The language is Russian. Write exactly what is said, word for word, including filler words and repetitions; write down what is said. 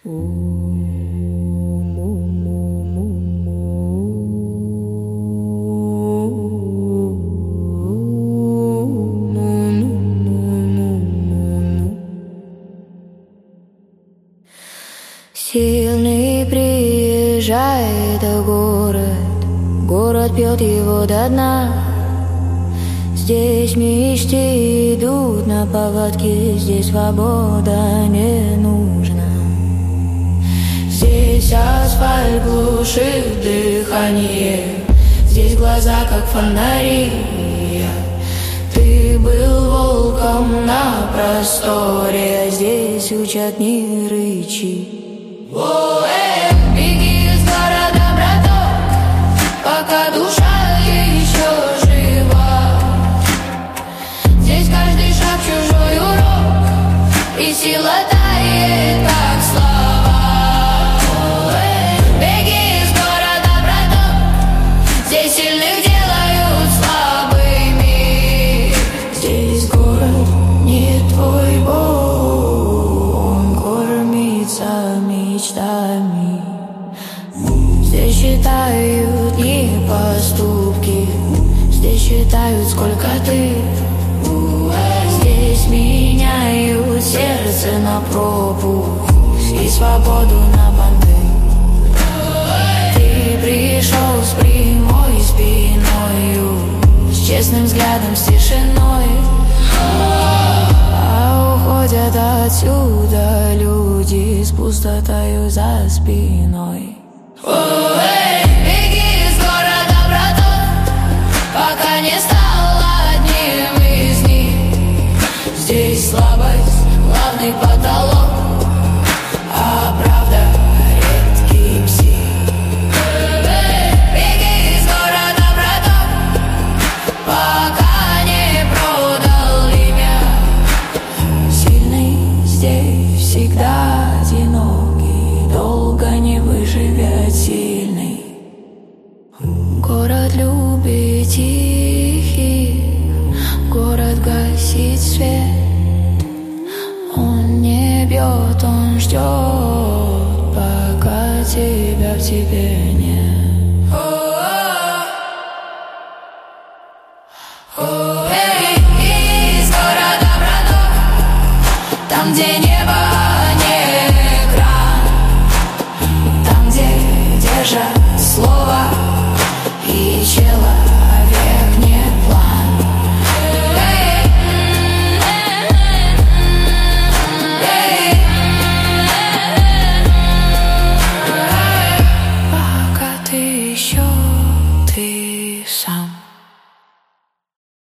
Сильный приезжает в город, город пьет его до дна. Здесь мечты идут на поводке, здесь свобода не нужна. Здесь асфальт глушит дыхание, здесь глаза как фонари. Ты был волком на просторе, здесь учат не рычи. Беги из города, браток, пока душа еще жива. Здесь каждый шаг чужой урок, и сила тает, как слова. Беги из города, браток, здесь сильных делают слабыми. Здесь город не твой бог, он кормится мечтами. Здесь считают не поступки, здесь считают, сколько ты. Здесь меняют сердце на пробу и свободу на банты. Ты пришел с прямой спиною, с честным взглядом, с тишиной. А уходят отсюда люди с пустотою за спиной. Беги из города, браток, пока не стал одним из них. Здесь слабость — главный потолок, а правда — редкий псих. Беги из города, браток, пока не продал имя. Сильный здесь всегда одинокий, долго не выживет сильный. Город любит тихих, город гасит свет. Он не бьет, он ждет, пока тебя в тебе нет. Беги из города, браток, там, где небо не экран, там, где держат слово и человек не план. Пока ты еще ты сам.